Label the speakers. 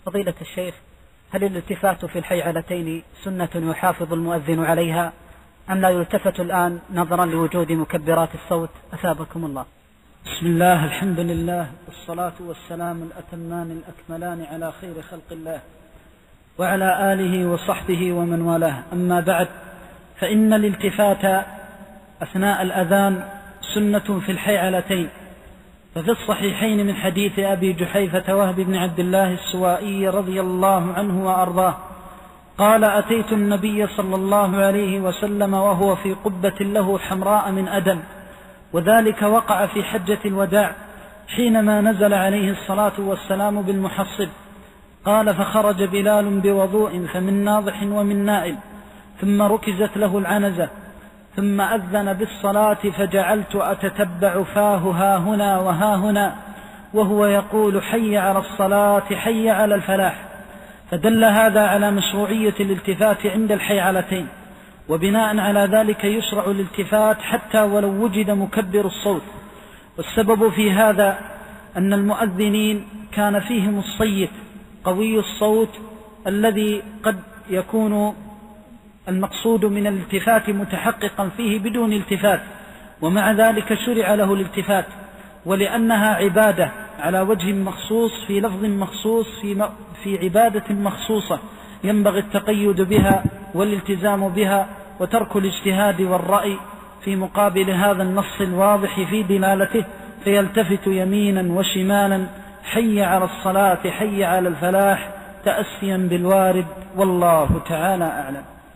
Speaker 1: فضيلة الشيخ، هل الالتفات في الحيعلتين سنة يحافظ المؤذن عليها أم لا يلتفت الآن نظرا لوجود مكبرات الصوت؟ أثابكم الله.
Speaker 2: بسم الله، الحمد لله، والصلاة والسلام الأتمان الأكملان على خير خلق الله وعلى آله وصحبه ومن والاه. أما بعد، فإن الالتفات أثناء الأذان سنة في الحيعلتين. ففي الصحيحين من حديث أبي جحيفة وهب بن عبد الله السوائي رضي الله عنه وأرضاه قال: أتيت النبي صلى الله عليه وسلم وهو في قبة له حمراء من أدم، وذلك وقع في حجة الوداع حينما نزل عليه الصلاة والسلام بالمحصب. قال: فخرج بلال بوضوء فمن ناضح ومن نائل، ثم ركزت له العنزة، ثم أذن بالصلاة، فجعلت أتتبع فاه ها هنا وها هنا وهو يقول: حي على الصلاة، حي على الفلاح. فدل هذا على مشروعية الالتفات عند الحيعلتين، وبناء على ذلك يشرع الالتفات حتى ولو وجد مكبر الصوت. والسبب في هذا أن المؤذنين كان فيهم الصيت قوي الصوت الذي قد يكون المقصود من الالتفات متحققا فيه بدون التفات، ومع ذلك شرع له الالتفات، ولأنها عبادة على وجه مخصوص في لفظ مخصوص في عبادة مخصوصة ينبغي التقيد بها والالتزام بها وترك الاجتهاد والرأي في مقابل هذا النص الواضح في دلالته، فيلتفت يمينا وشمالا: حي على الصلاة، حي على الفلاح، تأسيا بالوارد، والله تعالى أعلم.